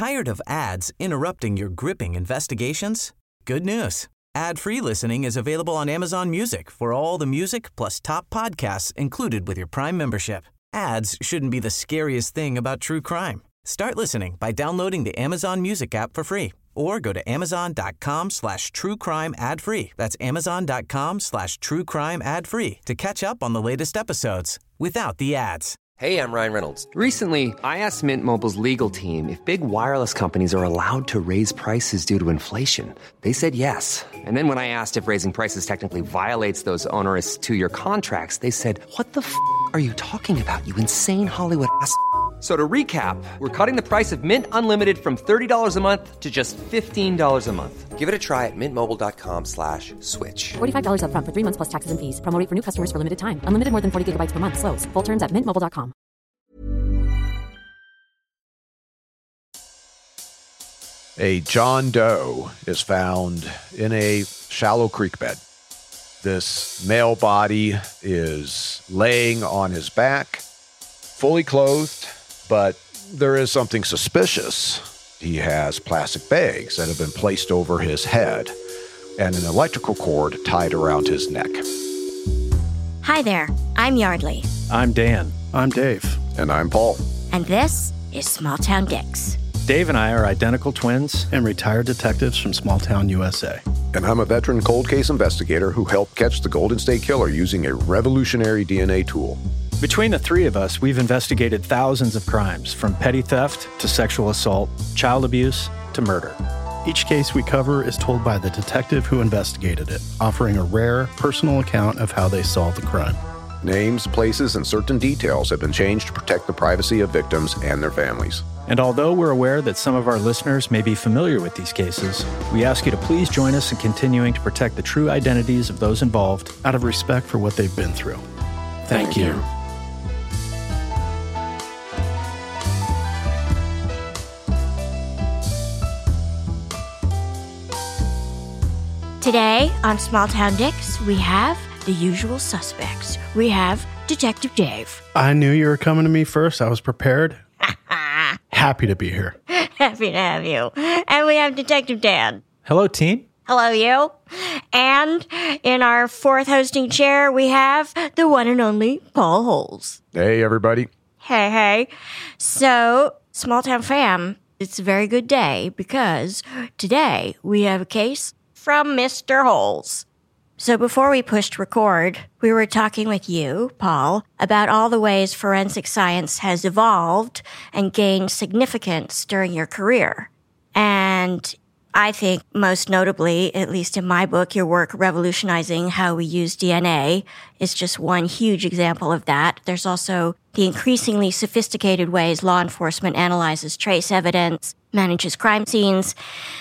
Tired of ads interrupting your gripping investigations? Good news. Ad-free listening is available on Amazon Music for all the music plus top podcasts included with your Prime membership. Ads shouldn't be the scariest thing about true crime. Start listening by downloading the Amazon Music app for free or go to amazon.com/truecrime ad-free. That's amazon.com/truecrime ad-free to catch up on the latest episodes without the ads. Hey, I'm Ryan Reynolds. Recently, I asked Mint Mobile's legal team if big wireless companies are allowed to raise prices due to inflation. They said yes. And then when I asked if raising prices technically violates those onerous two-year contracts, they said, "What the f*** are you talking about, you insane Hollywood ass?" So to recap, we're cutting the price of Mint Unlimited from $30 a month to just $15 a month. Give it a try at mintmobile.com/switch. $45 up front for 3 months plus taxes and fees. Promo rate for new customers for limited time. Unlimited more than 40 gigabytes per month. Slows full terms at mintmobile.com. A John Doe is found in a shallow creek bed. This male body is laying on his back, fully clothed, but there is something suspicious. He has plastic bags that have been placed over his head and an electrical cord tied around his neck. Hi there, I'm Yardley. I'm Dan. I'm Dave. And I'm Paul. And this is Small Town Dicks. Dave and I are identical twins and retired detectives from Small Town USA. And I'm a veteran cold case investigator who helped catch the Golden State Killer using a revolutionary DNA tool. Between the three of us, we've investigated thousands of crimes, from petty theft to sexual assault, child abuse to murder. Each case we cover is told by the detective who investigated it, offering a rare, personal account of how they solved the crime. Names, places, and certain details have been changed to protect the privacy of victims and their families. And although we're aware that some of our listeners may be familiar with these cases, we ask you to please join us in continuing to protect the true identities of those involved out of respect for what they've been through. Thank you. Today on Small Town Dicks, we have the usual suspects. We have Detective Dave. I knew you were coming to me first. I was prepared. Happy to be here. Happy to have you. And we have Detective Dan. Hello, team. Hello, you. And in our fourth hosting chair, we have the one and only Paul Holes. Hey, everybody. Hey. So, Small Town fam, it's a very good day because today we have a case from Mr. Holes. So before we pushed record, we were talking with you, Paul, about all the ways forensic science has evolved and gained significance during your career. And I think most notably, at least in my book, your work revolutionizing how we use DNA is just one huge example of that. There's also the increasingly sophisticated ways law enforcement analyzes trace evidence, manages crime scenes,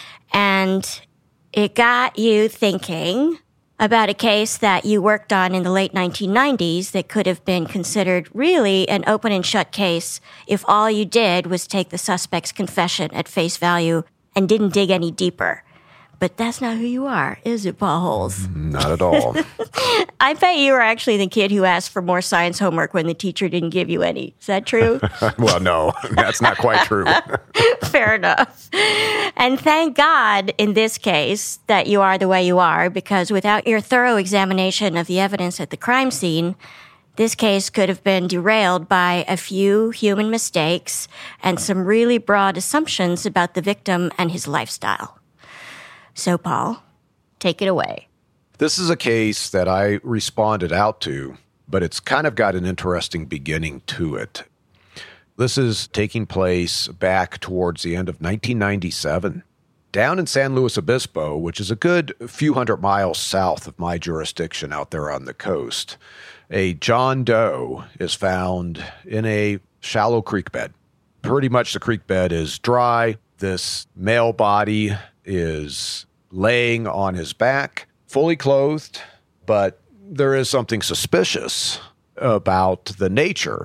and it got you thinking about a case that you worked on in the late 1990s that could have been considered really an open and shut case if all you did was take the suspect's confession at face value and didn't dig any deeper. But that's not who you are, is it, Paul Holes? Not at all. I bet you were actually the kid who asked for more science homework when the teacher didn't give you any. Is that true? Well, no, that's not quite true. Fair enough. And thank God in this case that you are the way you are, because without your thorough examination of the evidence at the crime scene, this case could have been derailed by a few human mistakes and some really broad assumptions about the victim and his lifestyle. So, Paul, take it away. This is a case that I responded out to, but it's kind of got an interesting beginning to it. This is taking place back towards the end of 1997, down in San Luis Obispo, which is a good few hundred miles south of my jurisdiction out there on the coast. A John Doe is found in a shallow creek bed. Pretty much the creek bed is dry. This male body is laying on his back, fully clothed, but there is something suspicious about the nature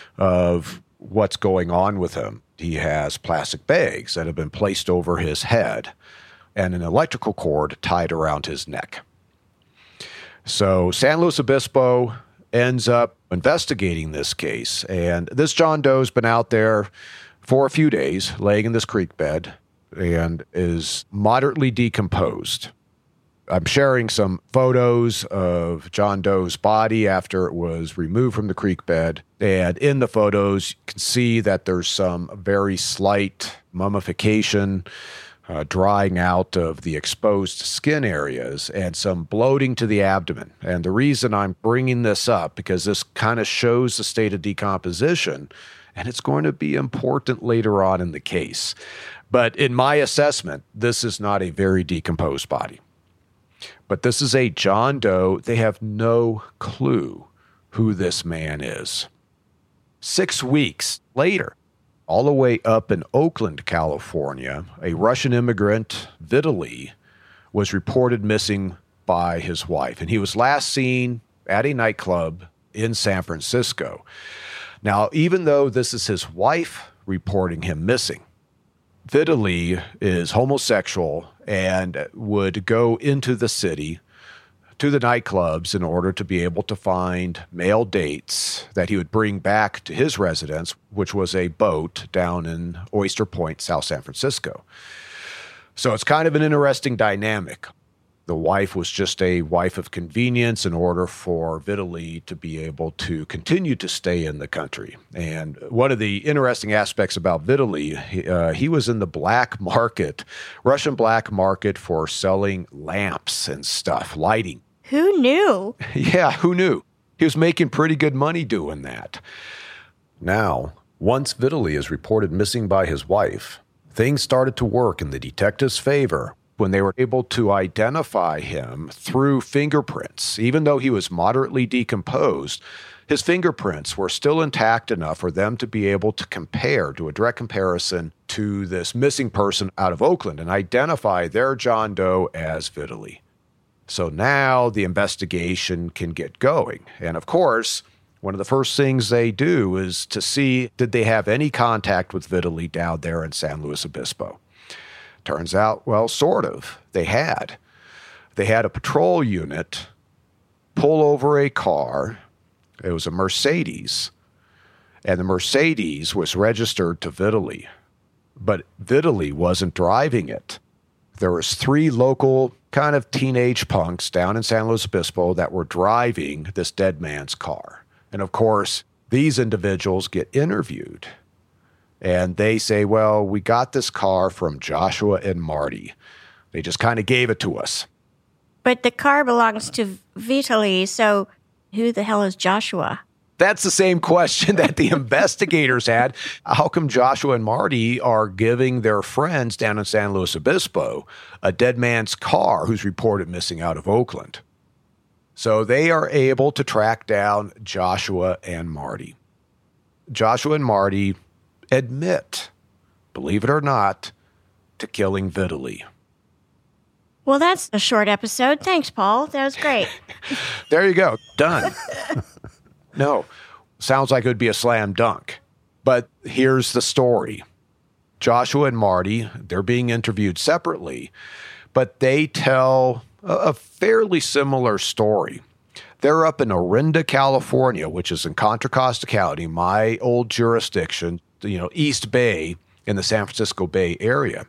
of what's going on with him. He has plastic bags that have been placed over his head and an electrical cord tied around his neck. So San Luis Obispo ends up investigating this case, and this John Doe's been out there for a few days, laying in this creek bed, and is moderately decomposed. I'm sharing some photos of John Doe's body after it was removed from the creek bed. And in the photos, you can see that there's some very slight mummification, drying out of the exposed skin areas, and some bloating to the abdomen. And the reason I'm bringing this up, because this kind of shows the state of decomposition, and it's going to be important later on in the case. But in my assessment, this is not a very decomposed body. But this is a John Doe. They have no clue who this man is. 6 weeks later, all the way up in Oakland, California, a Russian immigrant, Vitaly, was reported missing by his wife. And he was last seen at a nightclub in San Francisco. Now, even though this is his wife reporting him missing, Vitaly is homosexual and would go into the city to the nightclubs in order to be able to find male dates that he would bring back to his residence, which was a boat down in Oyster Point, South San Francisco. So it's kind of an interesting dynamic. The wife was just a wife of convenience in order for Vitaly to be able to continue to stay in the country. And one of the interesting aspects about Vitaly, he was in the black market, Russian black market, for selling lamps and stuff, lighting. Who knew? Yeah, who knew? He was making pretty good money doing that. Now, once Vitaly is reported missing by his wife, things started to work in the detective's favor when they were able to identify him through fingerprints. Even though he was moderately decomposed, his fingerprints were still intact enough for them to be able to compare, do a direct comparison to this missing person out of Oakland and identify their John Doe as Vitaly. So now the investigation can get going. And of course, one of the first things they do is to see, did they have any contact with Vitaly down there in San Luis Obispo? Turns out, well, sort of. They had. They had a patrol unit pull over a car. It was a Mercedes. And the Mercedes was registered to Vitaly. But Vitaly wasn't driving it. There was 3 local kind of teenage punks down in San Luis Obispo that were driving this dead man's car. And of course, these individuals get interviewed. And they say, well, we got this car from Joshua and Marty. They just kind of gave it to us. But the car belongs to Vitaly, so who the hell is Joshua? That's the same question that the investigators had. How come Joshua and Marty are giving their friends down in San Luis Obispo a dead man's car who's reported missing out of Oakland? So they are able to track down Joshua and Marty. Joshua and Marty admit, believe it or not, to killing Vitaly. Well, that's a short episode. Thanks, Paul. That was great. There you go. Done. No, sounds like it would be a slam dunk. But here's the story. Joshua and Marty, they're being interviewed separately, but they tell a fairly similar story. They're up in Orinda, California, which is in Contra Costa County, my old jurisdiction, East Bay in the San Francisco Bay Area.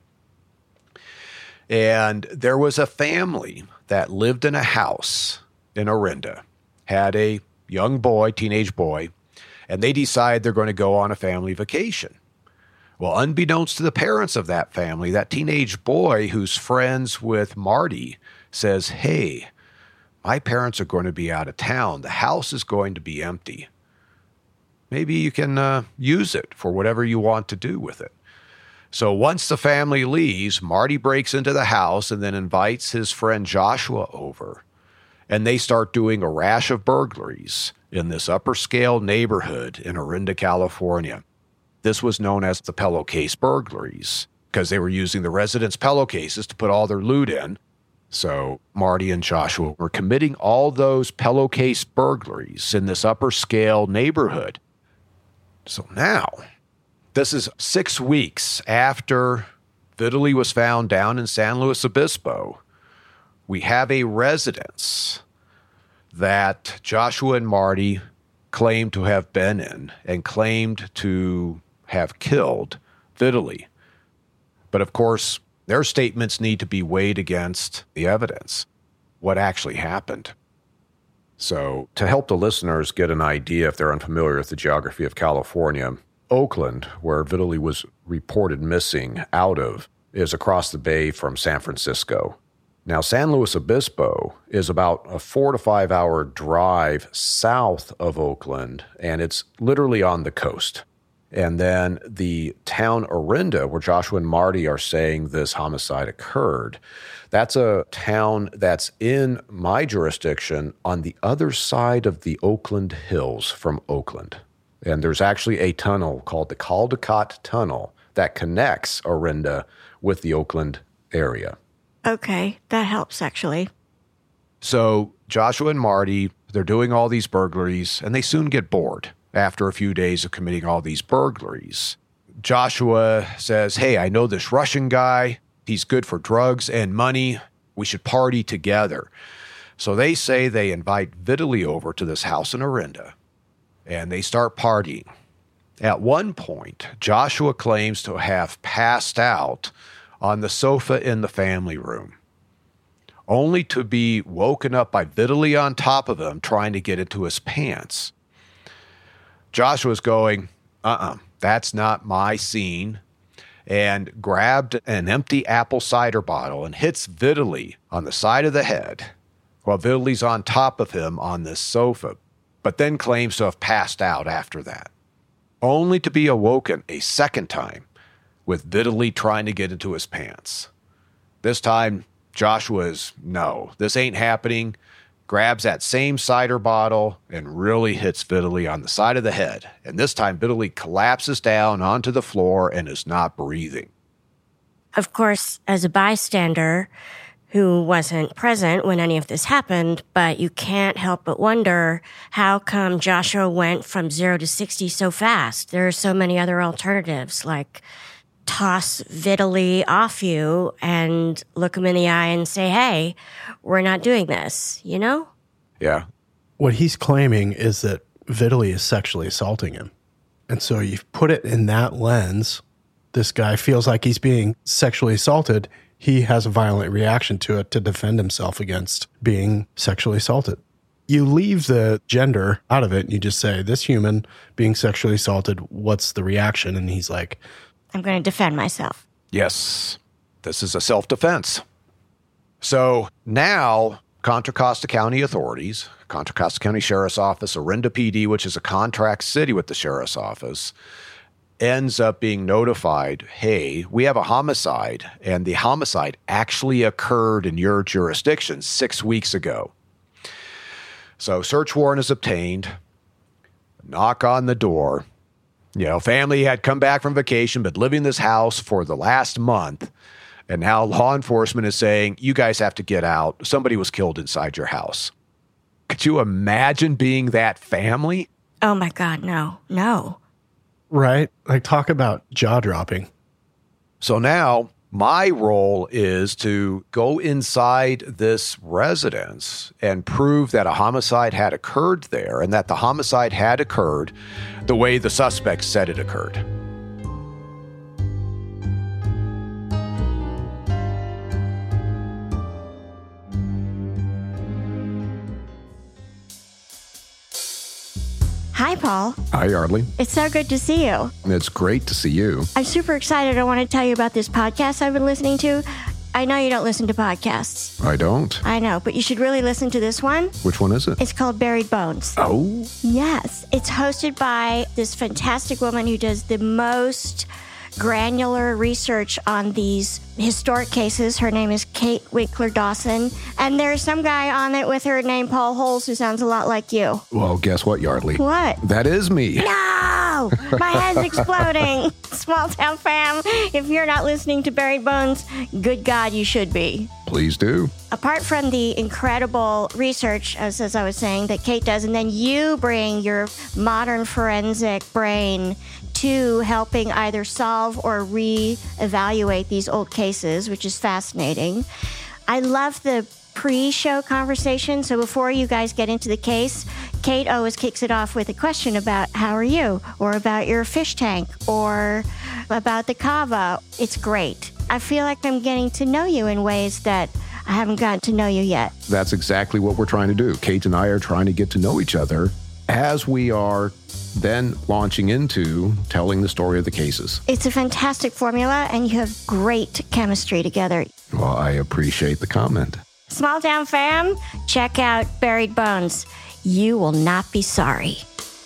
And there was a family that lived in a house in Orinda, had a young boy, teenage boy, and they decide they're going to go on a family vacation. Well, unbeknownst to the parents of that family, that teenage boy who's friends with Marty says, hey, my parents are going to be out of town. The house is going to be empty. Maybe you can use it for whatever you want to do with it. So once the family leaves, Marty breaks into the house and then invites his friend Joshua over. And they start doing a rash of burglaries in this upper scale neighborhood in Orinda, California. This was known as the pillowcase burglaries because they were using the residents' pillowcases to put all their loot in. So Marty and Joshua were committing all those pillowcase burglaries in this upper scale neighborhood. So now, this is 6 weeks after Vitaly was found down in San Luis Obispo. We have a residence that Joshua and Marty claimed to have been in and claimed to have killed Vitaly. But of course, their statements need to be weighed against the evidence, what actually happened. So, to help the listeners get an idea if they're unfamiliar with the geography of California, Oakland, where Vitaly was reported missing out of, is across the bay from San Francisco. Now, San Luis Obispo is about a 4 to 5 hour drive south of Oakland, and it's literally on the coast. And then the town Orinda, where Joshua and Marty are saying this homicide occurred, that's a town that's in my jurisdiction on the other side of the Oakland Hills from Oakland. And there's actually a tunnel called the Caldecott Tunnel that connects Orinda with the Oakland area. Okay, that helps, actually. So Joshua and Marty, they're doing all these burglaries, and they soon get bored after a few days of committing all these burglaries. Joshua says, hey, I know this Russian guy. He's good for drugs and money. We should party together. So they say they invite Vitaly over to this house in Orinda, and they start partying. At one point, Joshua claims to have passed out on the sofa in the family room, only to be woken up by Vitaly on top of him trying to get into his pants. Joshua's going, that's not my scene, and grabbed an empty apple cider bottle and hits Vitaly on the side of the head while Vitaly's on top of him on this sofa, but then claims to have passed out after that, only to be awoken a second time with Vitaly trying to get into his pants. This time, Joshua is, no, this ain't happening, grabs that same cider bottle and really hits Vitaly on the side of the head. And this time, Vitaly collapses down onto the floor and is not breathing. Of course, as a bystander who wasn't present when any of this happened, but you can't help but wonder how come Joshua went from 0 to 60 so fast? There are so many other alternatives, like toss Vitaly off you and look him in the eye and say, hey, we're not doing this, you know? Yeah. What he's claiming is that Vitaly is sexually assaulting him. And so you put it in that lens, this guy feels like he's being sexually assaulted. He has a violent reaction to it to defend himself against being sexually assaulted. You leave the gender out of it and you just say, this human being sexually assaulted, what's the reaction? And he's like, I'm going to defend myself. Yes, this is a self-defense. So now Contra Costa County authorities, Contra Costa County Sheriff's Office, Orinda PD, which is a contract city with the Sheriff's Office, ends up being notified, hey, we have a homicide, and the homicide actually occurred in your jurisdiction 6 weeks ago. So search warrant is obtained, knock on the door. You know, family had come back from vacation, but living in this house for the last month. And now law enforcement is saying, you guys have to get out. Somebody was killed inside your house. Could you imagine being that family? Oh my God, no. right? Like, talk about jaw dropping. So now my role is to go inside this residence and prove that a homicide had occurred there and that the homicide had occurred the way the suspect said it occurred. Hi, Paul. Hi, Yardley. It's so good to see you. It's great to see you. I'm super excited. I want to tell you about this podcast I've been listening to. I know you don't listen to podcasts. I don't. I know, but you should really listen to this one. Which one is it? It's called Buried Bones. Oh. Yes. It's hosted by this fantastic woman who does the most granular research on these historic cases. Her name is Kate Winkler Dawson. And there's some guy on it with her named Paul Holes who sounds a lot like you. Well, guess what, Yardley? What? That is me. No! My head's exploding. Small Town Fam, if you're not listening to Buried Bones, good God, you should be. Please do. Apart from the incredible research, as I was saying, that Kate does, and then you bring your modern forensic brain to helping either solve or re-evaluate these old cases, which is fascinating. I love the pre-show conversation. So before you guys get into the case, Kate always kicks it off with a question about how are you, or about your fish tank, or about the kava. It's great. I feel like I'm getting to know you in ways that I haven't gotten to know you yet. That's exactly what we're trying to do. Kate and I are trying to get to know each other as we are then launching into telling the story of the cases. It's a fantastic formula, and you have great chemistry together. Well, I appreciate the comment. Small Town fam, check out Buried Bones. You will not be sorry.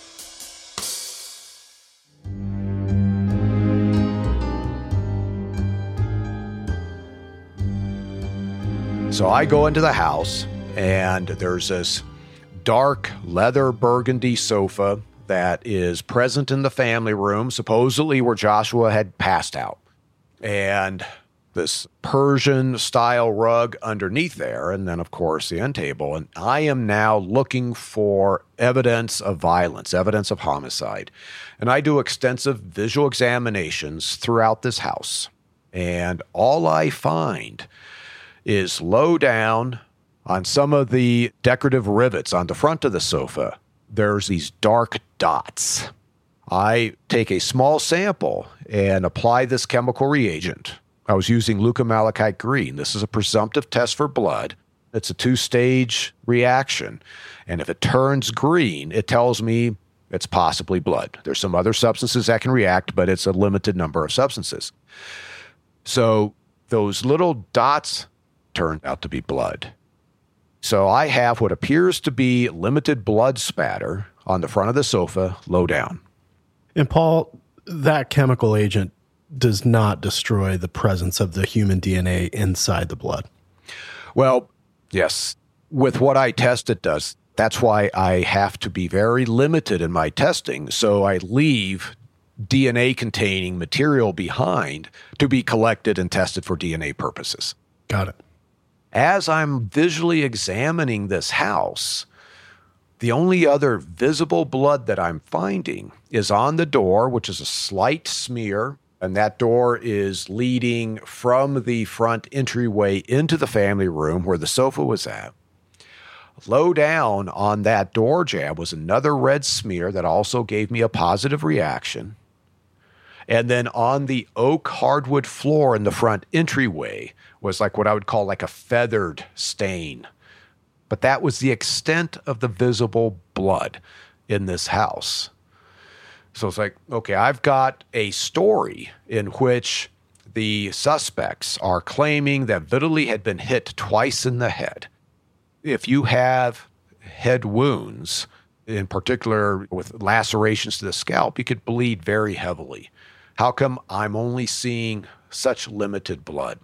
So I go into the house, and there's this dark leather burgundy sofa that is present in the family room, supposedly where Joshua had passed out. And this Persian-style rug underneath there, and then, of course, the end table. And I am now looking for evidence of violence, evidence of homicide. And I do extensive visual examinations throughout this house. And all I find is low down on some of the decorative rivets on the front of the sofa, there's these dark dots. I take a small sample and apply this chemical reagent. I was using leucomalachite green. This is a presumptive test for blood. It's a 2-stage reaction. And if it turns green, it tells me it's possibly blood. There's some other substances that can react, but it's a limited number of substances. So those little dots turned out to be blood. So I have what appears to be limited blood spatter on the front of the sofa, low down. And Paul, that chemical agent does not destroy the presence of the human DNA inside the blood. Well, yes. With what I test, it does. That's why I have to be very limited in my testing. So I leave DNA-containing material behind to be collected and tested for DNA purposes. Got it. As I'm visually examining this house, the only other visible blood that I'm finding is on the door, which is a slight smear, and that door is leading from the front entryway into the family room where the sofa was at. Low down on that door jab was another red smear that also gave me a positive reaction. And then on the oak hardwood floor in the front entryway was like what I would call like a feathered stain. But that was the extent of the visible blood in this house. So it's like, okay, I've got a story in which the suspects are claiming that Vitaly had been hit twice in the head. If you have head wounds, in particular with lacerations to the scalp, you could bleed very heavily. How come I'm only seeing such limited blood?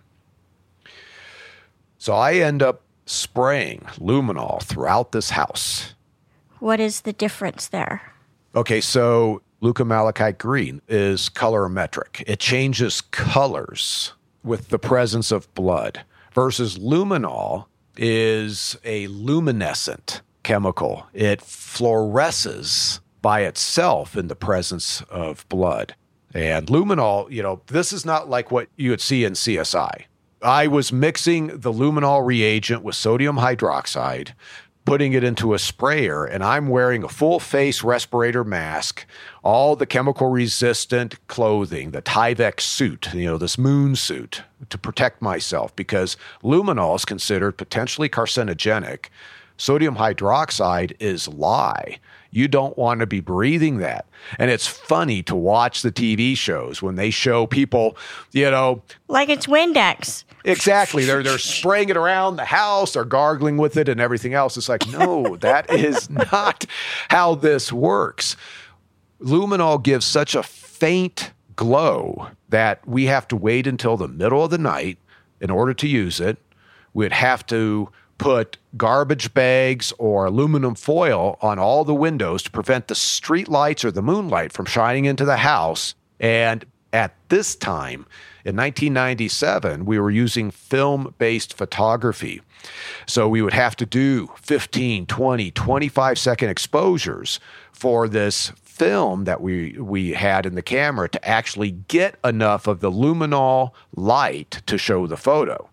So I end up spraying luminol throughout this house. What is the difference there? Okay, so leucomalachite green is colorimetric. It changes colors with the presence of blood, versus luminol is a luminescent chemical. It fluoresces by itself in the presence of blood. And luminol, this is not like what you would see in CSI. I was mixing the luminol reagent with sodium hydroxide, putting it into a sprayer, and I'm wearing a full-face respirator mask, all the chemical-resistant clothing, the Tyvek suit, this moon suit, to protect myself, because luminol is considered potentially carcinogenic. Sodium hydroxide is lye. You don't want to be breathing that. And it's funny to watch the TV shows when they show people, like it's Windex. Exactly. They're spraying it around the house, they're gargling with it and everything else. It's like, no, that is not how this works. Luminol gives such a faint glow that we have to wait until the middle of the night in order to use it. We'd have to put garbage bags or aluminum foil on all the windows to prevent the street lights or the moonlight from shining into the house. And at this time, in 1997, we were using film-based photography. So we would have to do 15, 20, 25-second exposures for this film that we had in the camera to actually get enough of the luminol light to show the photo.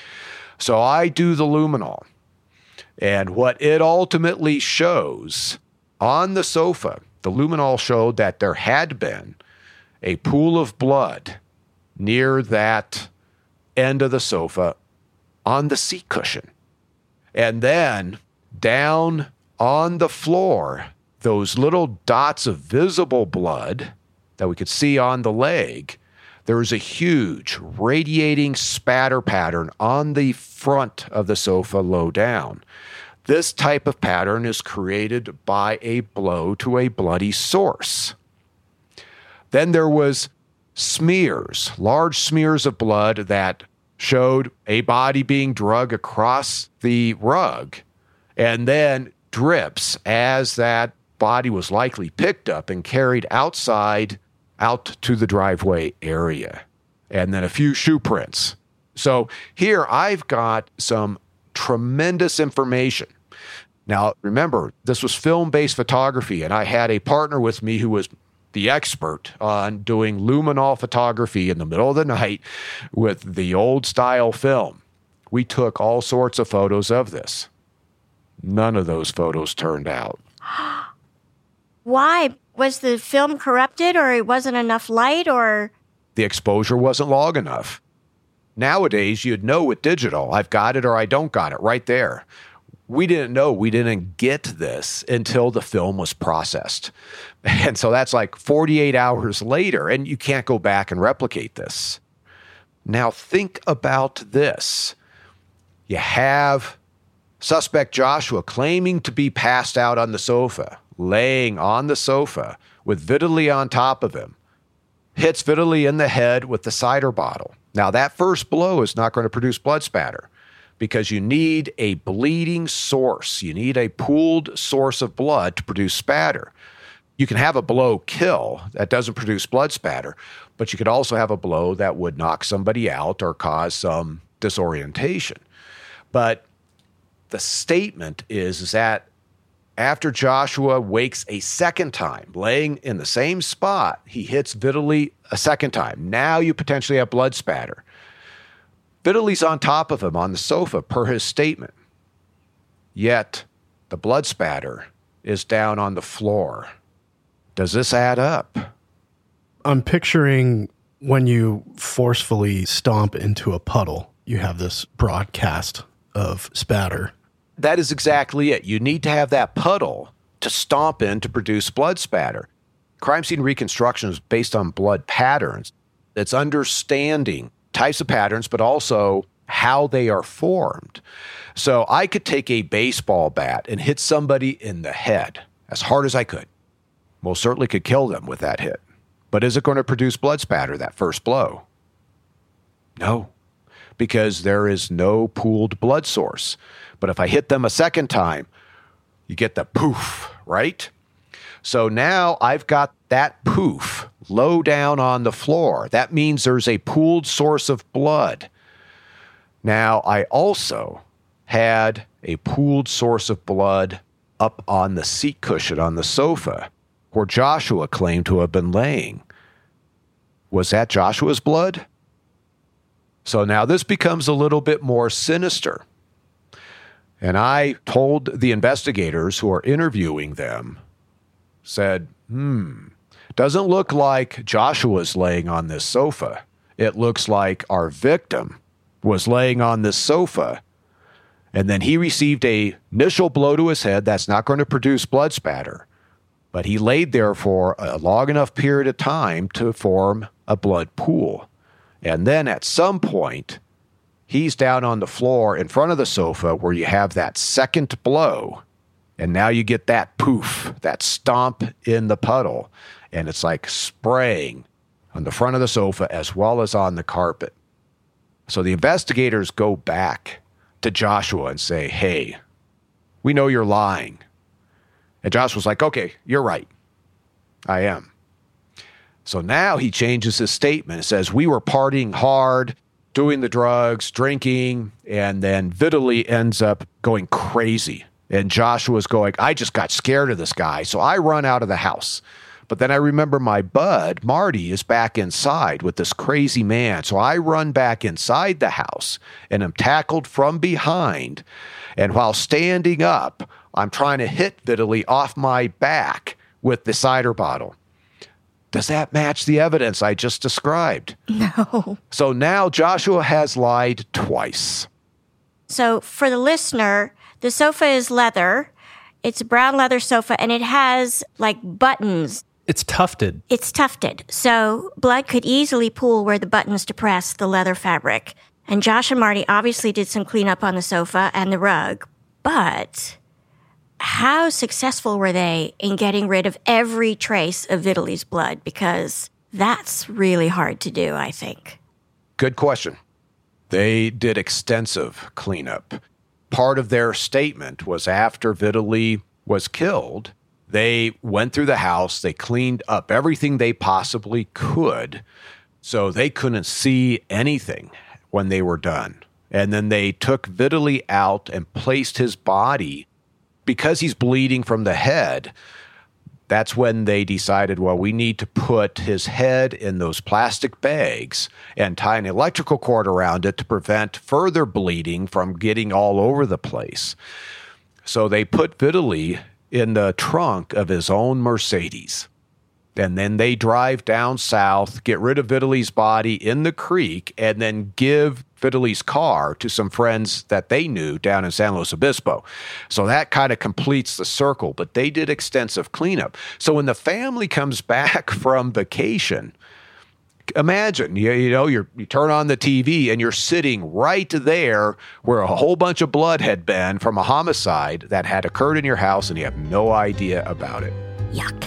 So I do the luminol, and what it ultimately shows on the sofa, the luminol showed that there had been a pool of blood near that end of the sofa on the seat cushion. And then down on the floor, those little dots of visible blood that we could see on the leg, there was a huge radiating spatter pattern on the front of the sofa low down. This type of pattern is created by a blow to a bloody source. Then there was smears, large smears of blood that showed a body being dragged across the rug, and then drips as that body was likely picked up and carried outside out to the driveway area, and then a few shoe prints. So here I've got some tremendous information. Now, remember, this was film-based photography, and I had a partner with me who was the expert on doing luminol photography in the middle of the night with the old-style film. We took all sorts of photos of this. None of those photos turned out. Why? Was the film corrupted, or it wasn't enough light, or? The exposure wasn't long enough. Nowadays, you'd know with digital, I've got it or I don't got it right there. We didn't know. We didn't get this until the film was processed. And so that's like 48 hours later, and you can't go back and replicate this. Now think about this. You have suspect Joshua claiming to be passed out on the sofa, laying on the sofa with Vitaly on top of him, hits Vitaly in the head with the cider bottle. Now that first blow is not going to produce blood spatter, because you need a bleeding source. You need a pooled source of blood to produce spatter. You can have a blow kill that doesn't produce blood spatter, but you could also have a blow that would knock somebody out or cause some disorientation. But the statement is that after Joshua wakes a second time, laying in the same spot, he hits Vitaly a second time. Now you potentially have blood spatter. Vitaly's on top of him on the sofa, per his statement. Yet, the blood spatter is down on the floor. Does this add up? I'm picturing when you forcefully stomp into a puddle, you have this broadcast of spatter. That is exactly it. You need to have that puddle to stomp in to produce blood spatter. Crime scene reconstruction is based on blood patterns. It's understanding types of patterns, but also how they are formed. So I could take a baseball bat and hit somebody in the head as hard as I could. Most certainly could kill them with that hit. But is it going to produce blood spatter, that first blow? No, because there is no pooled blood source. But if I hit them a second time, you get the poof, right? So now I've got that poof low down on the floor. That means there's a pooled source of blood. Now, I also had a pooled source of blood up on the seat cushion on the sofa where Joshua claimed to have been laying. Was that Joshua's blood? So now this becomes a little bit more sinister. And I told the investigators who are interviewing them, said, doesn't look like Joshua's laying on this sofa. It looks like our victim was laying on this sofa, and then he received an initial blow to his head that's not going to produce blood spatter, but he laid there for a long enough period of time to form a blood pool. And then at some point, he's down on the floor in front of the sofa where you have that second blow, and now you get that poof, that stomp in the puddle, and it's like spraying on the front of the sofa as well as on the carpet. So the investigators go back to Joshua and say, hey, we know you're lying. And Joshua's like, okay, you're right. I am. So now he changes his statement. It says, we were partying hard, doing the drugs, drinking, and then Vitaly ends up going crazy. And Joshua's going, I just got scared of this guy, so I run out of the house. But then I remember my bud, Marty, is back inside with this crazy man. So I run back inside the house and am tackled from behind. And while standing up, I'm trying to hit Vitaly off my back with the cider bottle. Does that match the evidence I just described? No. So now Joshua has lied twice. So for the listener, the sofa is leather. It's a brown leather sofa, and it has like buttons. It's tufted. It's tufted. So blood could easily pool where the buttons depress the leather fabric. And Josh and Marty obviously did some cleanup on the sofa and the rug. But how successful were they in getting rid of every trace of Vitaly's blood? Because that's really hard to do, I think. Good question. They did extensive cleanup. Part of their statement was after Vitaly was killed, they went through the house, they cleaned up everything they possibly could, so they couldn't see anything when they were done. And then they took Vitaly out and placed his body, because he's bleeding from the head. That's when they decided, well, we need to put his head in those plastic bags and tie an electrical cord around it to prevent further bleeding from getting all over the place. So they put Vitaly in the trunk of his own Mercedes. And then they drive down south, get rid of Vitaly's body in the creek, and then give Vitaly's car to some friends that they knew down in San Luis Obispo. So that kind of completes the circle, but they did extensive cleanup. So when the family comes back from vacation, imagine, you turn on the TV and you're sitting right there where a whole bunch of blood had been from a homicide that had occurred in your house, and you have no idea about it. Yuck.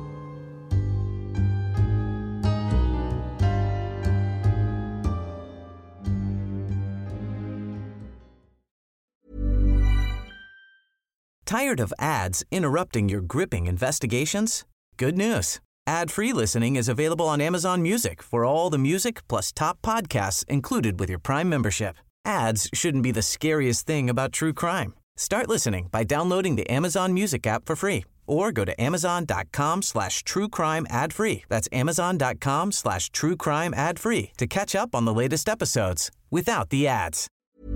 Tired of ads interrupting your gripping investigations? Good news. Ad-free listening is available on Amazon Music for all the music plus top podcasts included with your Prime membership. Ads shouldn't be the scariest thing about true crime. Start listening by downloading the Amazon Music app for free or go to amazon.com/truecrime ad-free. That's amazon.com/truecrime ad-free to catch up on the latest episodes without the ads.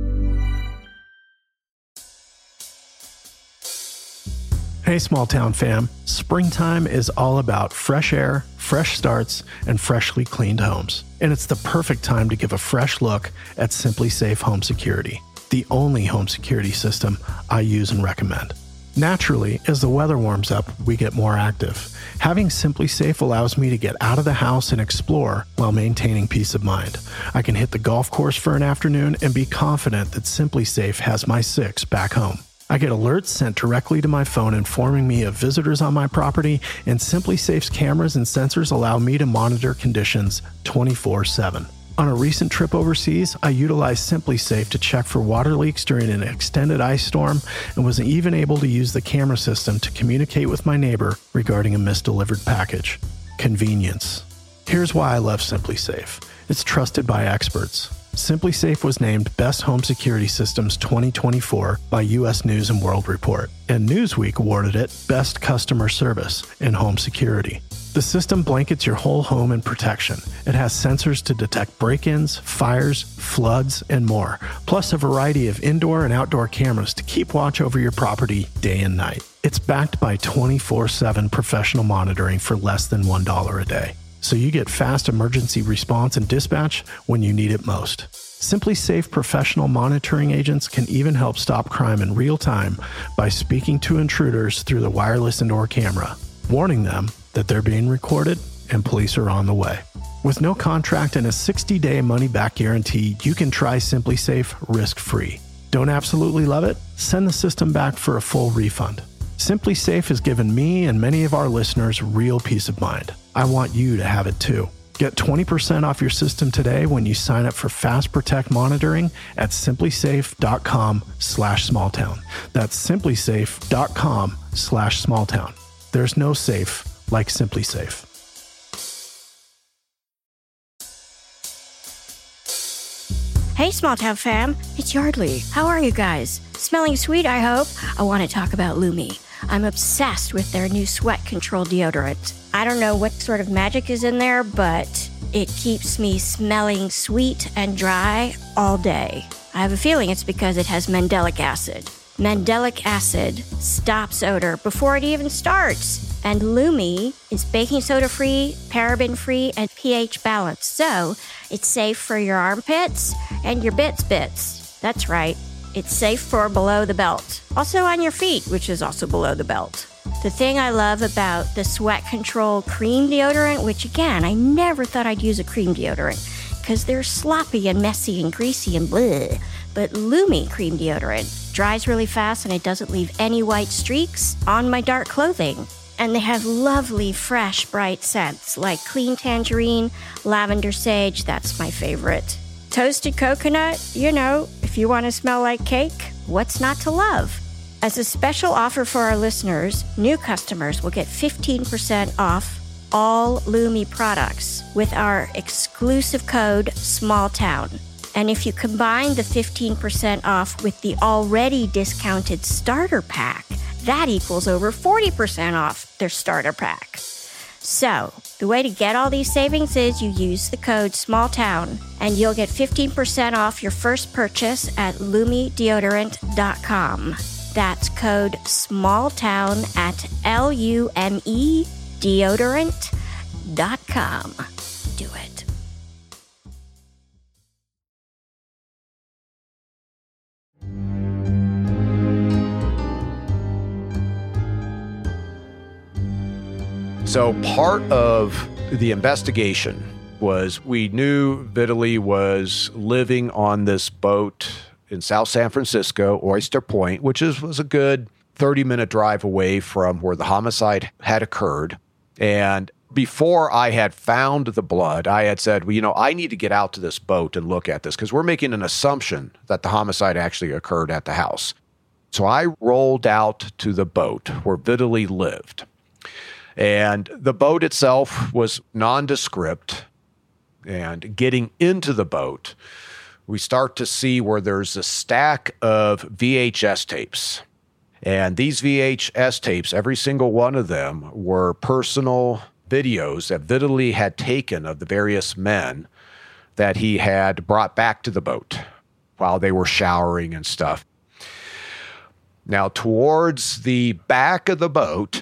Hey, small town fam. Springtime is all about fresh air, fresh starts, and freshly cleaned homes. And it's the perfect time to give a fresh look at Simply Safe Home Security, the only home security system I use and recommend. Naturally, as the weather warms up, we get more active. Having Simply Safe allows me to get out of the house and explore while maintaining peace of mind. I can hit the golf course for an afternoon and be confident that Simply Safe has my 6 back home. I get alerts sent directly to my phone informing me of visitors on my property, and Simply Safe's cameras and sensors allow me to monitor conditions 24/7. On a recent trip overseas, I utilized Simply Safe to check for water leaks during an extended ice storm and was even able to use the camera system to communicate with my neighbor regarding a misdelivered package. Convenience. Here's why I love Simply Safe. It's trusted by experts. Simply Safe was named Best Home Security Systems 2024 by U.S. News & World Report, and Newsweek awarded it Best Customer Service in Home Security. The system blankets your whole home in protection. It has sensors to detect break-ins, fires, floods, and more, plus a variety of indoor and outdoor cameras to keep watch over your property day and night. It's backed by 24/7 professional monitoring for less than $1 a day. So you get fast emergency response and dispatch when you need it most. Simply Safe professional monitoring agents can even help stop crime in real time by speaking to intruders through the wireless indoor camera, warning them that they're being recorded and police are on the way. With no contract and a 60-day money-back guarantee, you can try Simply Safe risk-free. Don't absolutely love it? Send the system back for a full refund. Simply Safe has given me and many of our listeners real peace of mind. I want you to have it too. Get 20% off your system today when you sign up for Fast Protect monitoring at simplysafe.com/smalltown. That's simplysafe.com/smalltown. There's no safe like Simply Safe. Hey, small town fam. It's Yardley. How are you guys? Smelling sweet, I hope. I want to talk about Lumi. I'm obsessed with their new sweat control deodorant. I don't know what sort of magic is in there, but it keeps me smelling sweet and dry all day. I have a feeling it's because it has mandelic acid. Mandelic acid stops odor before it even starts. And Lumi is baking soda free, paraben free, and pH balanced. So it's safe for your armpits and your bits. That's right. It's safe for below the belt. Also on your feet, which is also below the belt. The thing I love about the Sweat Control cream deodorant, which again, I never thought I'd use a cream deodorant because they're sloppy and messy and greasy and bleh. But Lumi cream deodorant dries really fast and it doesn't leave any white streaks on my dark clothing. And they have lovely, fresh, bright scents like clean tangerine, lavender sage, that's my favorite. Toasted coconut, if you want to smell like cake, what's not to love? As a special offer for our listeners, new customers will get 15% off all Lumi products with our exclusive code SMALLTOWN. And if you combine the 15% off with the already discounted starter pack, that equals over 40% off their starter pack. So, the way to get all these savings is you use the code SMALLTOWN and you'll get 15% off your first purchase at LumiDeodorant.com. That's code SMALLTOWN at LumiDeodorant.com. Do it. So part of the investigation was we knew Vitaly was living on this boat in South San Francisco, Oyster Point, which was a good 30-minute drive away from where the homicide had occurred. And before I had found the blood, I had said, well, I need to get out to this boat and look at this because we're making an assumption that the homicide actually occurred at the house. So I rolled out to the boat where Vitaly lived. And the boat itself was nondescript. And getting into the boat, we start to see where there's a stack of VHS tapes. And these VHS tapes, every single one of them, were personal videos that Vitaly had taken of the various men that he had brought back to the boat while they were showering and stuff. Now, towards the back of the boat,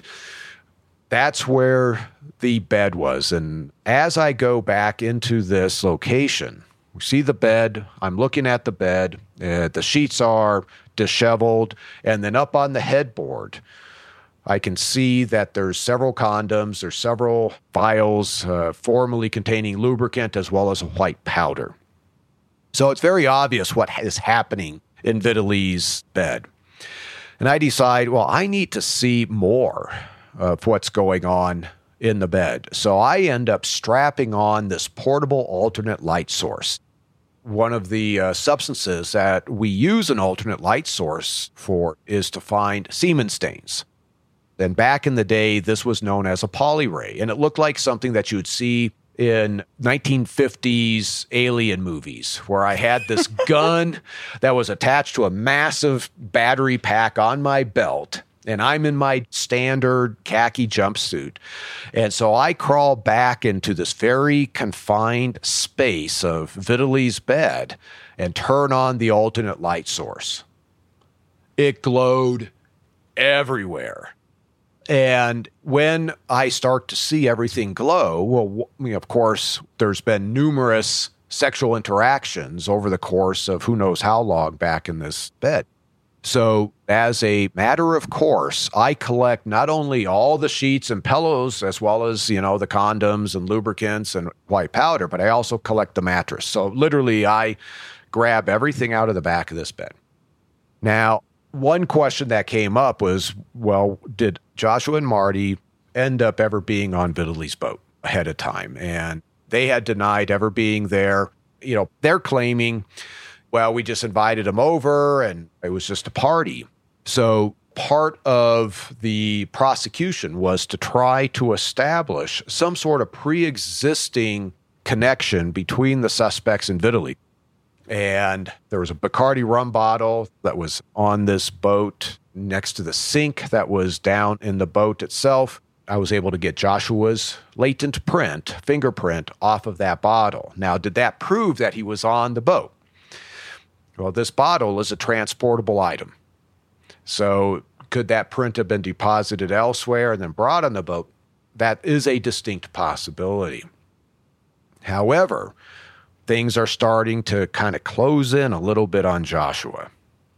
that's where the bed was. And as I go back into this location, we see the bed. I'm looking at the bed. The sheets are disheveled. And then up on the headboard, I can see that there's several condoms. There's several vials formerly containing lubricant as well as a white powder. So it's very obvious what is happening in Vitaly's bed. And I decide, well, I need to see more of what's going on in the bed. So I end up strapping on this portable alternate light source. One of the substances that we use an alternate light source for is to find semen stains. And back in the day, this was known as a polyray, and it looked like something that you would see in 1950s alien movies, where I had this gun that was attached to a massive battery pack on my belt. And I'm in my standard khaki jumpsuit. And so I crawl back into this very confined space of Vitaly's bed and turn on the alternate light source. It glowed everywhere. And when I start to see everything glow, well, of course, there's been numerous sexual interactions over the course of who knows how long back in this bed. So as a matter of course, I collect not only all the sheets and pillows as well as, the condoms and lubricants and white powder, but I also collect the mattress. So literally I grab everything out of the back of this bed. Now, one question that came up was, well, did Joshua and Marty end up ever being on Vitaly's boat ahead of time? And they had denied ever being there. They're claiming, well, we just invited them over and it was just a party. So part of the prosecution was to try to establish some sort of pre-existing connection between the suspects and Vitaly. And there was a Bacardi rum bottle that was on this boat next to the sink that was down in the boat itself. I was able to get Joshua's latent fingerprint off of that bottle. Now, did that prove that he was on the boat? Well, this bottle is a transportable item. So could that print have been deposited elsewhere and then brought on the boat? That is a distinct possibility. However, things are starting to kind of close in a little bit on Joshua.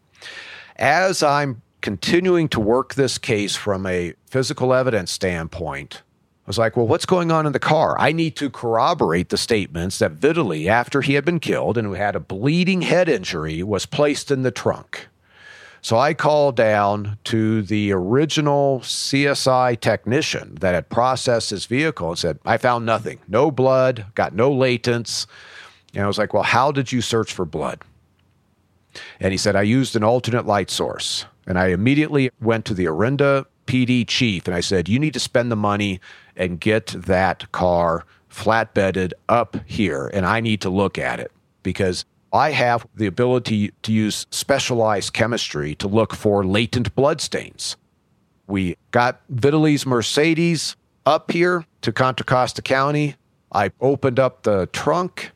As I'm continuing to work this case from a physical evidence standpoint, I was like, well, what's going on in the car? I need to corroborate the statements that Vitaly, after he had been killed and who had a bleeding head injury, was placed in the trunk. So I called down to the original CSI technician that had processed his vehicle and said, I found nothing. No blood, got no latents. And I was like, well, how did you search for blood? And he said, I used an alternate light source. And I immediately went to the Orinda PD chief and I said, you need to spend the money and get that car flatbedded up here. And I need to look at it because I have the ability to use specialized chemistry to look for latent blood stains. We got Vitaly's Mercedes up here to Contra Costa County. I opened up the trunk,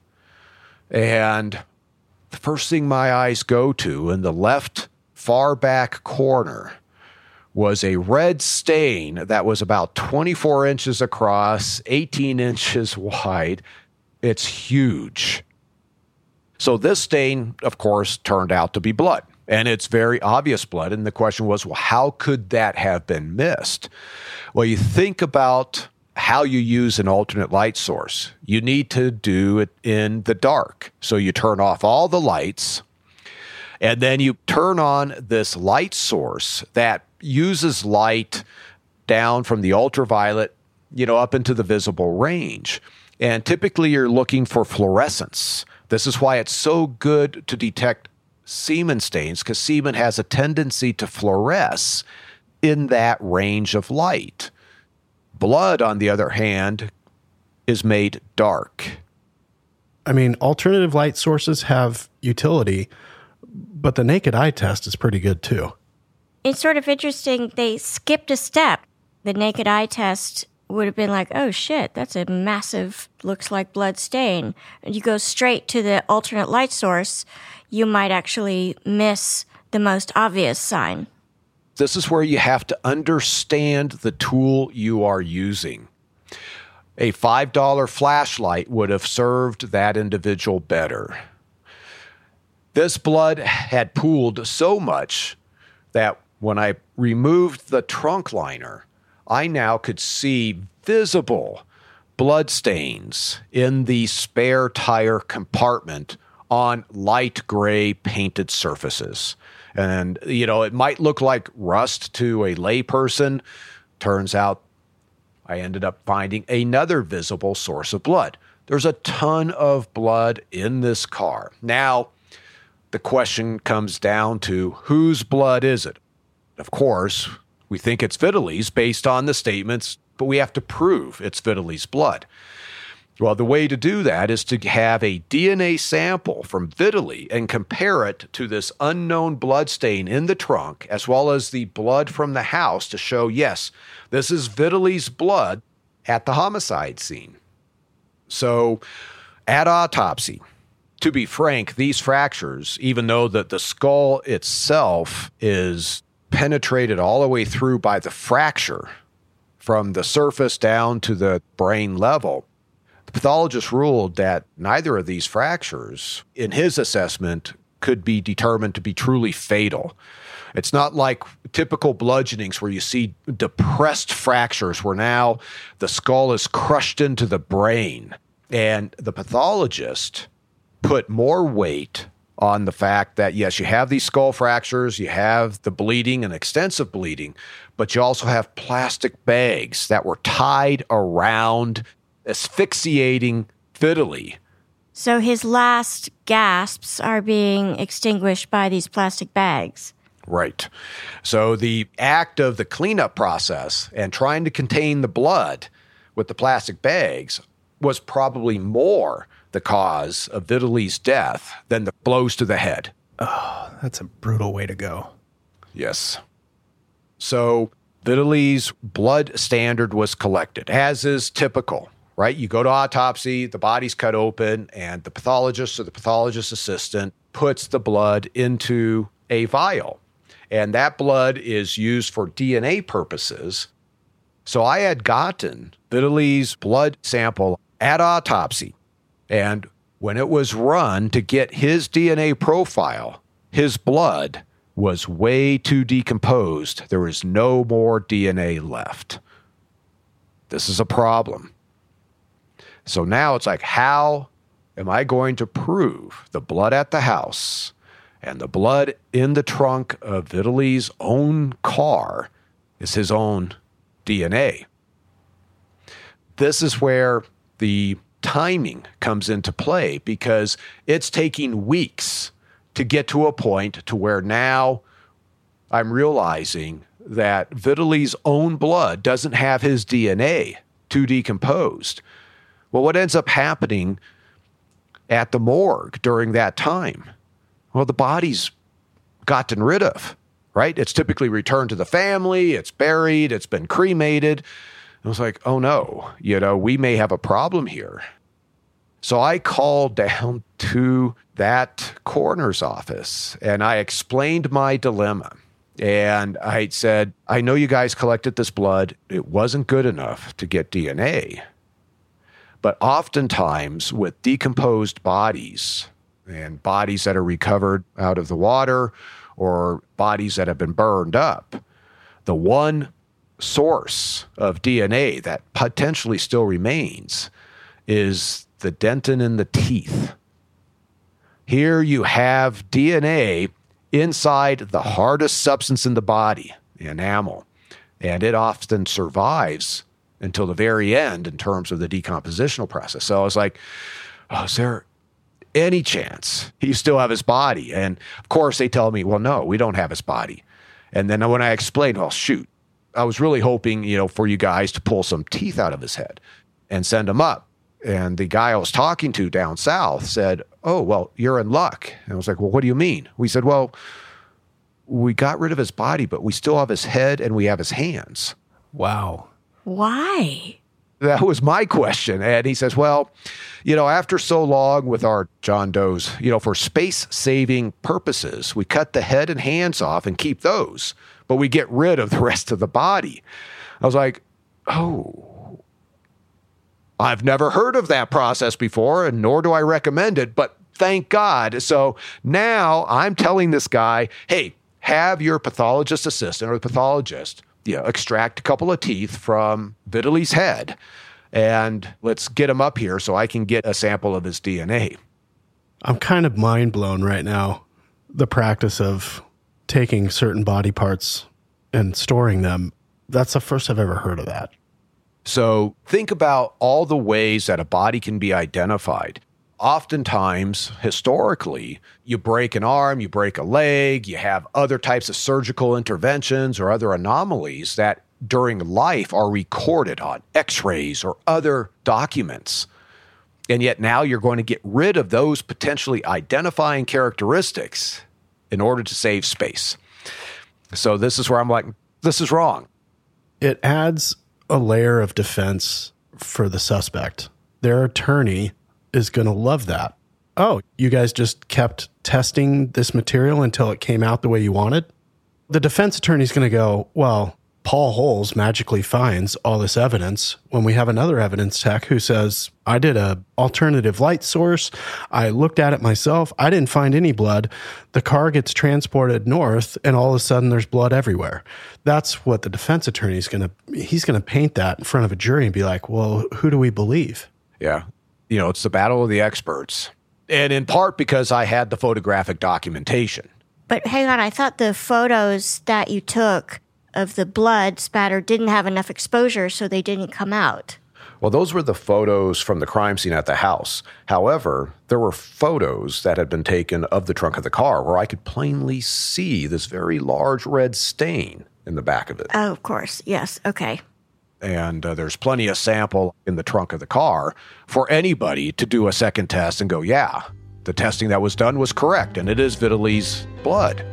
and the first thing my eyes go to in the left far back corner was a red stain that was about 24 inches across, 18 inches wide. It's huge. So this stain, of course, turned out to be blood, and it's very obvious blood. And the question was, well, how could that have been missed? Well, you think about how you use an alternate light source. You need to do it in the dark. So you turn off all the lights, and then you turn on this light source that uses light down from the ultraviolet, up into the visible range. And typically you're looking for fluorescence. This is why it's so good to detect semen stains, because semen has a tendency to fluoresce in that range of light. Blood, on the other hand, is made dark. I mean, alternative light sources have utility, but the naked eye test is pretty good too. It's sort of interesting. They skipped a step. The naked eye test would have been like, oh shit, that's a massive, looks like blood stain. And you go straight to the alternate light source, you might actually miss the most obvious sign. This is where you have to understand the tool you are using. A $5 flashlight would have served that individual better. This blood had pooled so much that when I removed the trunk liner, I now could see visible blood stains in the spare tire compartment on light gray painted surfaces. And, it might look like rust to a layperson. Turns out I ended up finding another visible source of blood. There's a ton of blood in this car. Now, the question comes down to whose blood is it? Of course, we think it's Vitaly's based on the statements, but we have to prove it's Vitaly's blood. Well, the way to do that is to have a DNA sample from Vitaly and compare it to this unknown blood stain in the trunk, as well as the blood from the house to show, yes, this is Vitaly's blood at the homicide scene. So, at autopsy, to be frank, these fractures, even though the skull itself is penetrated all the way through by the fracture from the surface down to the brain level, the pathologist ruled that neither of these fractures, in his assessment, could be determined to be truly fatal. It's not like typical bludgeonings where you see depressed fractures where now the skull is crushed into the brain. And the pathologist put more weight on the fact that, yes, you have these skull fractures, you have the bleeding and extensive bleeding, but you also have plastic bags that were tied around asphyxiating Vitaly. So his last gasps are being extinguished by these plastic bags. Right. So the act of the cleanup process and trying to contain the blood with the plastic bags was probably more the cause of Vitaly's death than the blows to the head. Oh, that's a brutal way to go. Yes. So Vitaly's blood standard was collected, as is typical, right? You go to autopsy, the body's cut open, and the pathologist or the pathologist's assistant puts the blood into a vial. and that blood is used for DNA purposes. So I had gotten Vitaly's blood sample at autopsy, and when it was run to get his DNA profile, his blood was way too decomposed. There was no more DNA left. This is a problem. So now it's like, how am I going to prove the blood at the house and the blood in the trunk of Vitaly's own car is his own DNA? This is where the timing comes into play, because it's taking weeks to get to a point to where now I'm realizing that Vitaly's own blood doesn't have his DNA too decomposed. Well, what ends up happening at the morgue during that time? Well, the body's gotten rid of, right? It's typically returned to the family, it's buried, it's been cremated. I was like, oh no, we may have a problem here. So I called down to that coroner's office and I explained my dilemma. And I said, I know you guys collected this blood. It wasn't good enough to get DNA. But oftentimes with decomposed bodies and bodies that are recovered out of the water or bodies that have been burned up, the one source of DNA that potentially still remains is the dentin in the teeth. Here you have DNA inside the hardest substance in the body, the enamel, and it often survives until the very end in terms of the decompositional process. So I was like, oh, is there any chance you still have his body? And of course they tell me, well, no, we don't have his body. And then when I explained, well, shoot, I was really hoping, for you guys to pull some teeth out of his head and send him up. And the guy I was talking to down south said, oh, well, you're in luck. And I was like, well, what do you mean? We said, well, we got rid of his body, but we still have his head and we have his hands. Wow. Why? That was my question. And he says, well, after so long with our John Does, for space-saving purposes, we cut the head and hands off and keep those, but we get rid of the rest of the body. I was like, oh, I've never heard of that process before, and nor do I recommend it, but thank God. So now I'm telling this guy, hey, have your pathologist assistant or the pathologist extract a couple of teeth from Vitaly's head, and let's get him up here so I can get a sample of his DNA. I'm kind of mind blown right now. The practice of taking certain body parts and storing them, that's the first I've ever heard of that. So think about all the ways that a body can be identified. Oftentimes, historically, you break an arm, you break a leg, you have other types of surgical interventions or other anomalies that during life are recorded on x-rays or other documents. And yet now you're going to get rid of those potentially identifying characteristics in order to save space. So this is where I'm like, this is wrong. It adds a layer of defense for the suspect. Their attorney is going to love that. Oh, you guys just kept testing this material until it came out the way you wanted? The defense attorney's going to go, well, Paul Holes magically finds all this evidence when we have another evidence tech who says, I did a alternative light source. I looked at it myself. I didn't find any blood. The car gets transported north and all of a sudden there's blood everywhere. That's what the defense attorney is he's going to paint that in front of a jury and be like, well, who do we believe? Yeah. It's the battle of the experts. And in part because I had the photographic documentation. But hang on, I thought the photos that you took of the blood spatter didn't have enough exposure, so they didn't come out. Well, those were the photos from the crime scene at the house. However, there were photos that had been taken of the trunk of the car where I could plainly see this very large red stain in the back of it. Oh, of course. Yes. Okay. And there's plenty of sample in the trunk of the car for anybody to do a second test and go, yeah, the testing that was done was correct, and it is Vitaly's blood.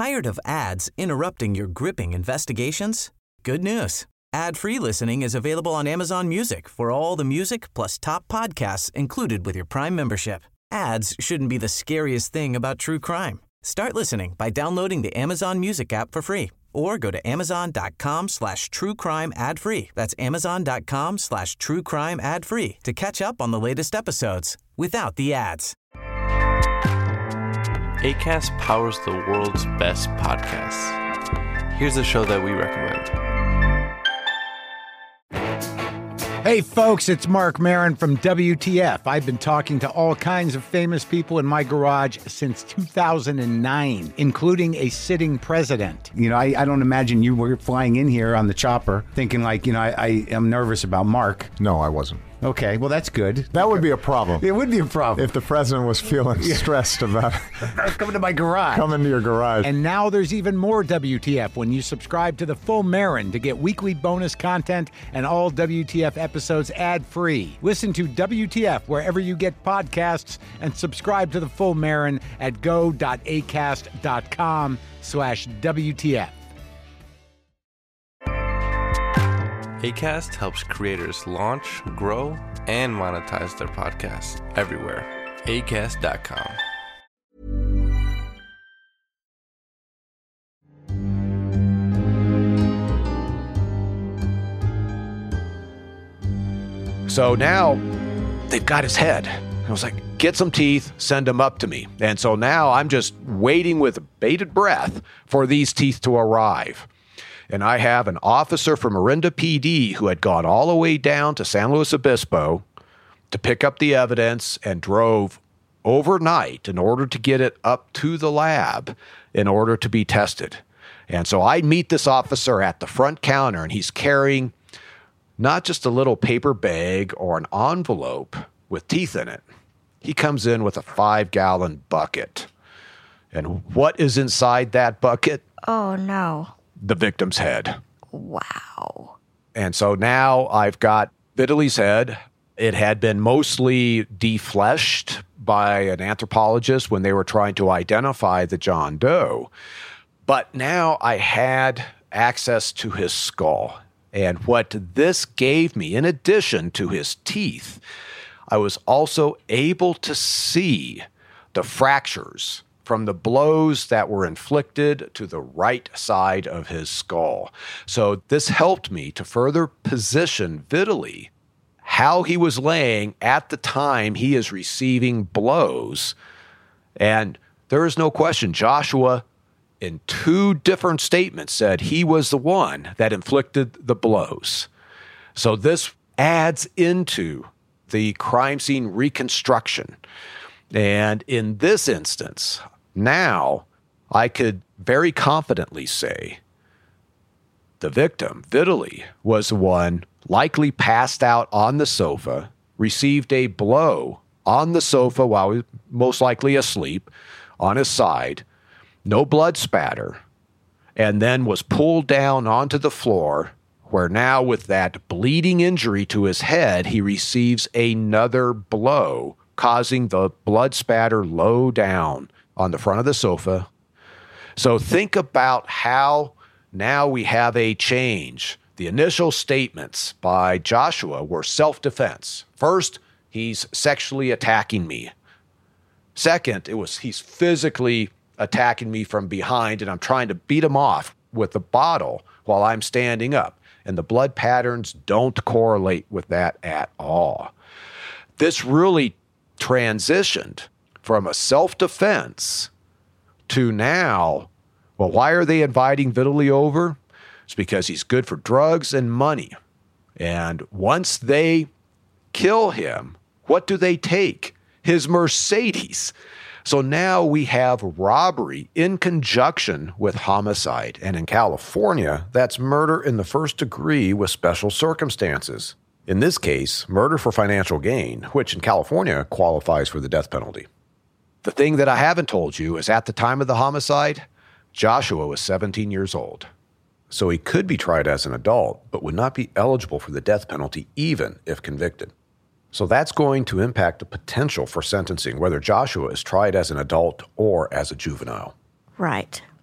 Tired of ads interrupting your gripping investigations? Good news. Ad-free listening is available on Amazon Music for all the music plus top podcasts included with your Prime membership. Ads shouldn't be the scariest thing about true crime. Start listening by downloading the Amazon Music app for free or go to amazon.com/truecrime ad-free. That's amazon.com/truecrime ad-free to catch up on the latest episodes without the ads. Acast powers the world's best podcasts. Here's a show that we recommend. Hey folks, it's Mark Maron from WTF. I've been talking to all kinds of famous people in my garage since 2009, including a sitting president. I don't imagine you were flying in here on the chopper thinking I am nervous about Mark. No, I wasn't. Okay, well, that's good. That would be a problem. It would be a problem. If the president was feeling stressed about coming to my garage. Coming to your garage. And now there's even more WTF when you subscribe to The Full Marin to get weekly bonus content and all WTF episodes ad-free. Listen to WTF wherever you get podcasts and subscribe to The Full Marin at go.acast.com/WTF. Acast helps creators launch, grow, and monetize their podcasts everywhere. Acast.com. So now they've got his head. I was like, get some teeth, send them up to me. And so now I'm just waiting with bated breath for these teeth to arrive. And I have an officer from Orinda PD who had gone all the way down to San Luis Obispo to pick up the evidence and drove overnight in order to get it up to the lab in order to be tested. And so I meet this officer at the front counter, and he's carrying not just a little paper bag or an envelope with teeth in it. He comes in with a 5-gallon bucket. And what is inside that bucket? Oh, no. The victim's head. Wow. And so now I've got Vitaly's head. It had been mostly defleshed by an anthropologist when they were trying to identify the John Doe. But now I had access to his skull. And what this gave me, in addition to his teeth, I was also able to see the fractures from the blows that were inflicted to the right side of his skull. So this helped me to further position Vitaly how he was laying at the time he is receiving blows. And there is no question, Joshua, in 2 different statements, said he was the one that inflicted the blows. So this adds into the crime scene reconstruction. And in this instance, now I could very confidently say the victim, Vitaly, was the one likely passed out on the sofa, received a blow on the sofa while he was most likely asleep on his side, no blood spatter, and then was pulled down onto the floor, where now with that bleeding injury to his head, he receives another blow, causing the blood spatter low down on the front of the sofa. So think about how now we have a change. The initial statements by Joshua were self-defense. First, he's sexually attacking me. Second, he's physically attacking me from behind, and I'm trying to beat him off with the bottle while I'm standing up. And the blood patterns don't correlate with that at all. This really transitioned from a self-defense to now, well, why are they inviting Vitaly over? It's because he's good for drugs and money. And once they kill him, what do they take? His Mercedes. So now we have robbery in conjunction with homicide. And in California, that's murder in the first degree with special circumstances. In this case, murder for financial gain, which in California qualifies for the death penalty. The thing that I haven't told you is at the time of the homicide, Joshua was 17 years old. So he could be tried as an adult, but would not be eligible for the death penalty even if convicted. So that's going to impact the potential for sentencing, whether Joshua is tried as an adult or as a juvenile. Right.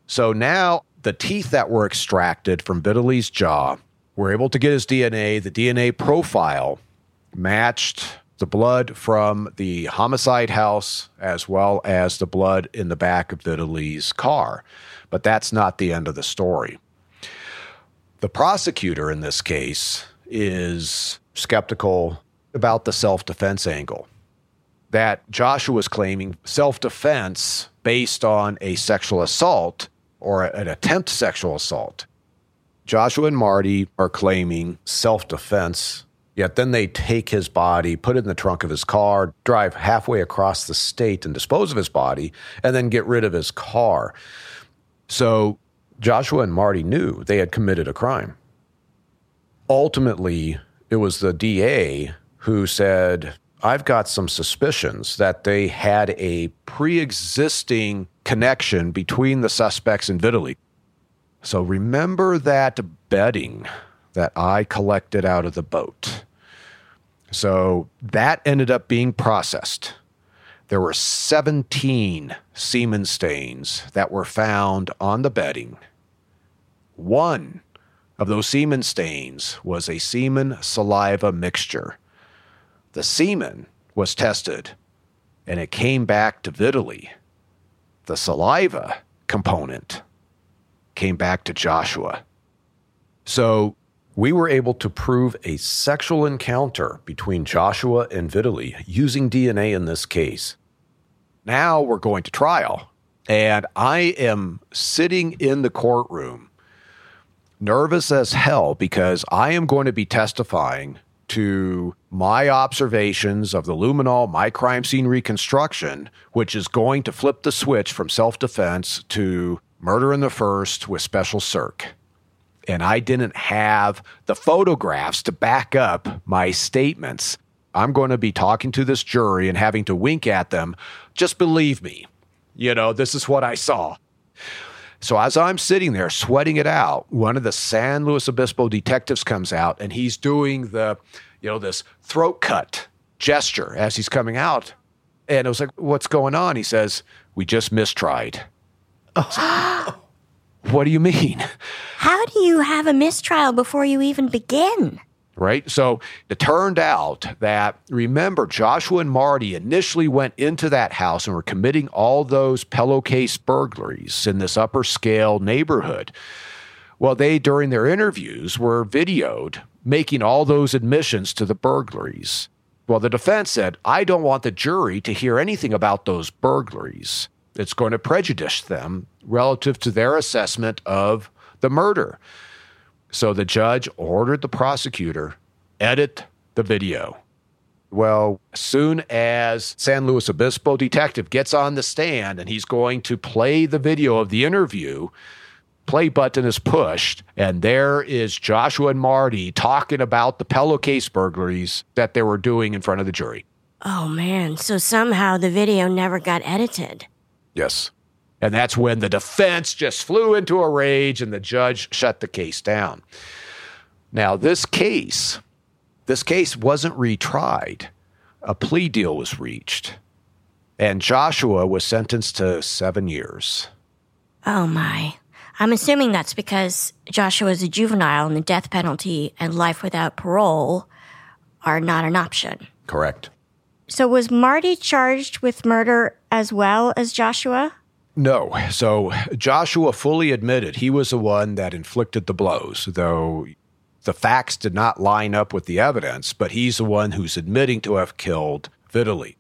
So now the teeth that were extracted from Vitaly's jaw were able to get his DNA. The DNA profile matched the blood from the homicide house as well as the blood in the back of Vitaly's car. But that's not the end of the story. The prosecutor in this case is skeptical about the self-defense angle. That Joshua was claiming self-defense based on a sexual assault or an attempt sexual assault. Joshua and Marty are claiming self-defense, yet then they take his body, put it in the trunk of his car, drive halfway across the state and dispose of his body, and then get rid of his car. So Joshua and Marty knew they had committed a crime. Ultimately, it was the DA who said, I've got some suspicions that they had a pre-existing connection between the suspects and Vitaly. So remember that bedding that I collected out of the boat. So that ended up being processed. There were 17 semen stains that were found on the bedding. One of those semen stains was a semen-saliva mixture. The semen was tested, and it came back to Vitaly. The saliva component came back to Joshua. So we were able to prove a sexual encounter between Joshua and Vitaly using DNA in this case. Now we're going to trial, and I am sitting in the courtroom, nervous as hell, because I am going to be testifying to my observations of the luminol, my crime scene reconstruction, which is going to flip the switch from self-defense to murder in the first with special circ. And I didn't have the photographs to back up my statements. I'm going to be talking to this jury and having to wink at them. Just believe me. This is what I saw. So as I'm sitting there sweating it out, one of the San Luis Obispo detectives comes out, and he's doing this throat cut gesture as he's coming out. And I was like, what's going on? He says, we just mistried. What do you mean? How do you have a mistrial before you even begin? Right? So it turned out that, remember, Joshua and Marty initially went into that house and were committing all those pillowcase burglaries in this upper scale neighborhood. Well, they, during their interviews, were videoed making all those admissions to the burglaries. Well, the defense said, I don't want the jury to hear anything about those burglaries. It's going to prejudice them relative to their assessment of the murder. So the judge ordered the prosecutor edit the video. Well, as soon as San Luis Obispo detective gets on the stand and he's going to play the video of the interview, play button is pushed, and there is Joshua and Marty talking about the pillowcase burglaries that they were doing in front of the jury. Oh, man. So somehow the video never got edited. Yes. And that's when the defense just flew into a rage and the judge shut the case down. Now, this case wasn't retried. A plea deal was reached. And Joshua was sentenced to 7 years. Oh, my. I'm assuming that's because Joshua is a juvenile and the death penalty and life without parole are not an option. Correct. So was Marty charged with murder as well as Joshua? No. So Joshua fully admitted he was the one that inflicted the blows, though the facts did not line up with the evidence, but he's the one who's admitting to have killed Vitaly.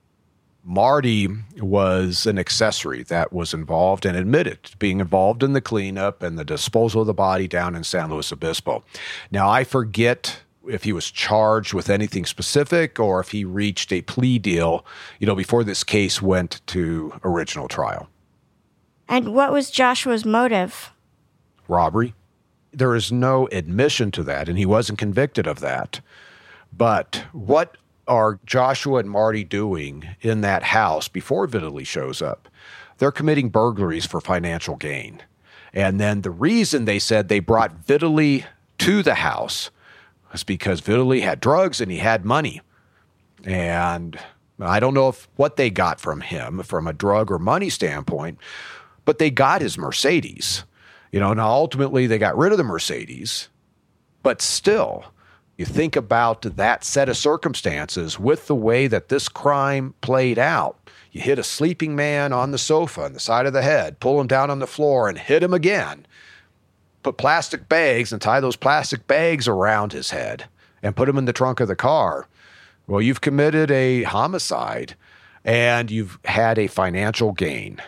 Marty was an accessory that was involved and admitted to being involved in the cleanup and the disposal of the body down in San Luis Obispo. Now, I forget if he was charged with anything specific or if he reached a plea deal, before this case went to original trial. And what was Joshua's motive? Robbery. There is no admission to that, and he wasn't convicted of that. But what are Joshua and Marty doing in that house before Vitaly shows up? They're committing burglaries for financial gain. And then the reason they said they brought Vitaly to the house was because Vitaly had drugs and he had money. And I don't know what they got from him from a drug or money standpoint, But they got his Mercedes. Now ultimately they got rid of the Mercedes, but still, you think about that set of circumstances with the way that this crime played out. You hit a sleeping man on the sofa on the side of the head, pull him down on the floor and hit him again. Put plastic bags and tie those plastic bags around his head and put him in the trunk of the car. Well, you've committed a homicide and you've had a financial gain.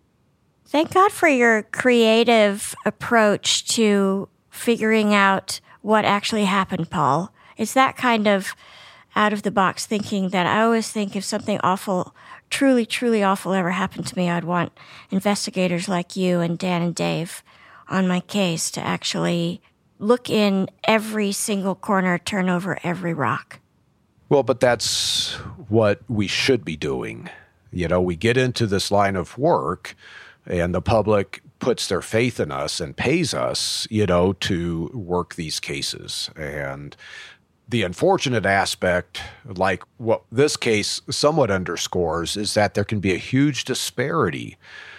Thank God for your creative approach to figuring out what actually happened, Paul. It's that kind of out-of-the-box thinking that I always think if something awful, truly, truly awful ever happened to me, I'd want investigators like you and Dan and Dave on my case to actually look in every single corner, turn over every rock. Well, but that's what we should be doing. We get into this line of work and the public puts their faith in us and pays us, to work these cases. And the unfortunate aspect, like what this case somewhat underscores, is that there can be a huge disparity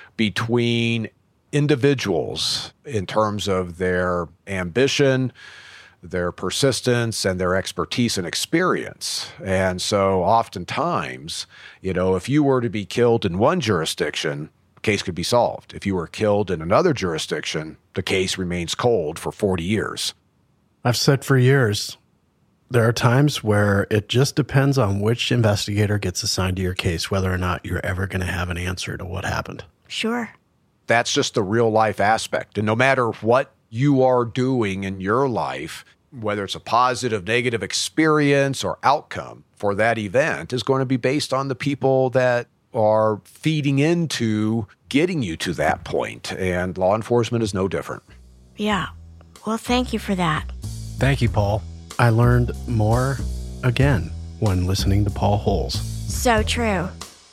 between individuals in terms of their ambition, their persistence, and their expertise and experience. And so oftentimes, if you were to be killed in one jurisdiction, the case could be solved. If you were killed in another jurisdiction, the case remains cold for 40 years. I've said for years, there are times where it just depends on which investigator gets assigned to your case, whether or not you're ever going to have an answer to what happened. Sure. That's just the real life aspect. And no matter what you are doing in your life, whether it's a positive, negative experience or outcome for that event, is going to be based on the people that are feeding into getting you to that point. And law enforcement is no different. Yeah. Well, thank you for that. Thank you, Paul. I learned more again when listening to Paul Holes. So true.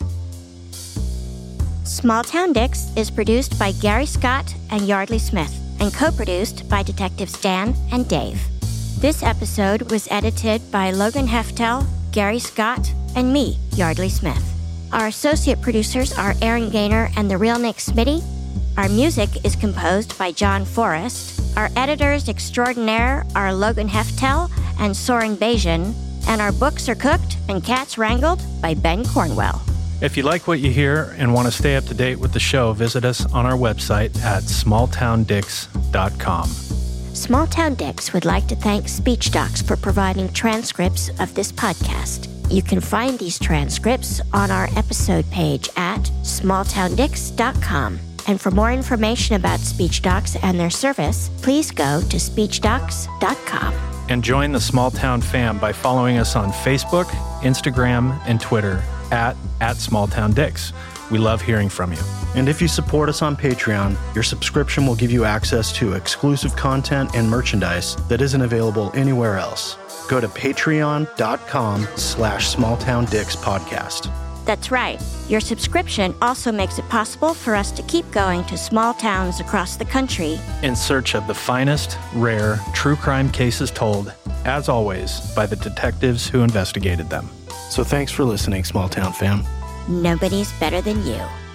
Small Town Dicks is produced by Gary Scott and Yardley Smith and co-produced by Detectives Dan and Dave. This episode was edited by Logan Heftel, Gary Scott, and me, Yardley Smith. Our associate producers are Aaron Gaynor and the real Nick Smitty. Our music is composed by John Forrest. Our editors extraordinaire are Logan Heftel and Soren Bajan. And our books are cooked and cats wrangled by Ben Cornwell. If you like what you hear and want to stay up to date with the show, visit us on our website at smalltowndicks.com. Small Town Dicks would like to thank SpeechDocs for providing transcripts of this podcast. You can find these transcripts on our episode page at smalltowndicks.com. And for more information about SpeechDocs and their service, please go to speechdocs.com. And join the Small Town fam by following us on Facebook, Instagram, and Twitter at SmallTownDicks. We love hearing from you. And if you support us on Patreon, your subscription will give you access to exclusive content and merchandise that isn't available anywhere else. Go to patreon.com/smalltowndickspodcast. That's right. Your subscription also makes it possible for us to keep going to small towns across the country in search of the finest, rare, true crime cases told, as always, by the detectives who investigated them. So thanks for listening, Small Town fam. Nobody's better than you.